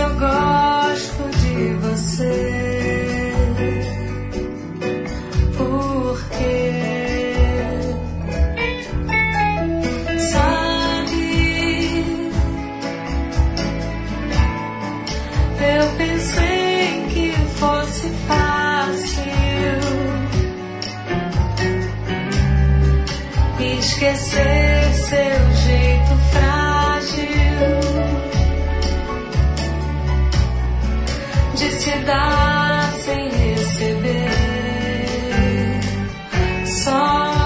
eu gosto de você. Porque sabe, eu pensei que fosse fácil esquecer seu jeito frágil de se dar sem receber. Só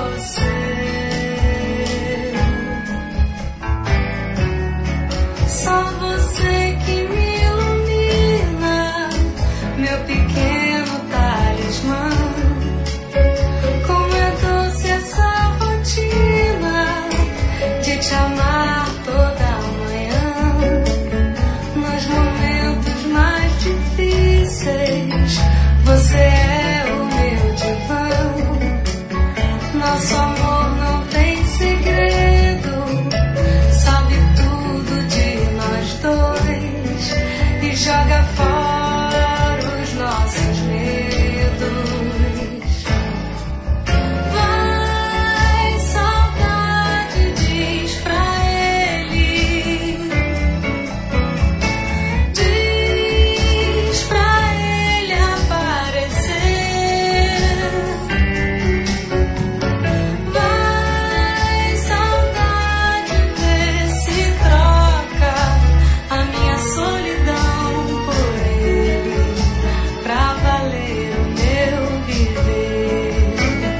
você que me ilumina, meu pequeno talismã. Como é doce essa rotina de te amar toda manhã. Nos momentos mais difíceis, você é o meu divã. Nosso amor não tem segredo, sabe tudo de nós dois e joga fora os nossos medos. Vai, saudade, diz pra ele, diz pra ele aparecer. Vai, saudade, vê se troca a minha solidão por ele, pra valer o meu viver.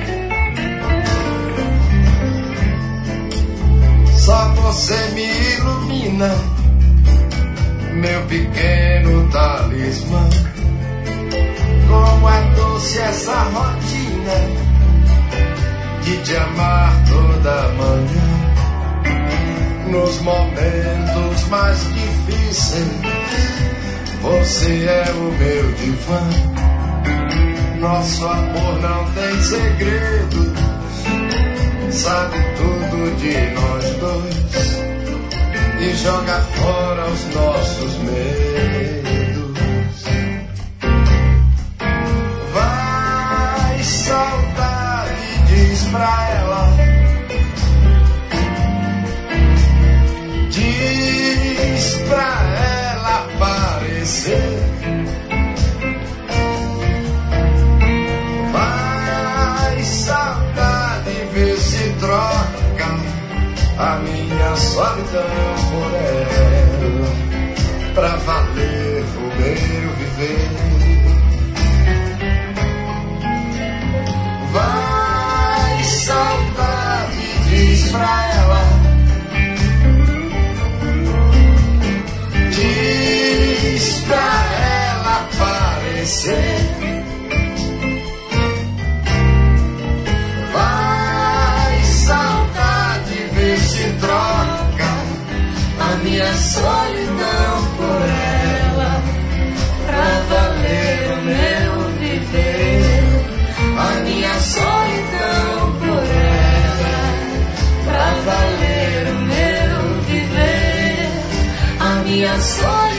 Só você me ilumina, meu pequeno talismã. Como é doce essa rotina de te amar toda manhã. Nos momentos mais difíceis, você é o meu divã. Nosso amor não tem segredo, sabe tudo de nós dois e joga fora os nossos medos. Vai, saudade, diz pra ela, diz pra ela aparecer. Vai, saudade, vê se troca a minha solidão por ela, pra valer o meu viver. Vai, saudade, diz pra ela, diz pra ela aparecer. Vai, saudade, vê se troca a minha solidão por ela, pra valer o meu viver. A minha solidão por ela, pra valer o meu viver. A minha solidão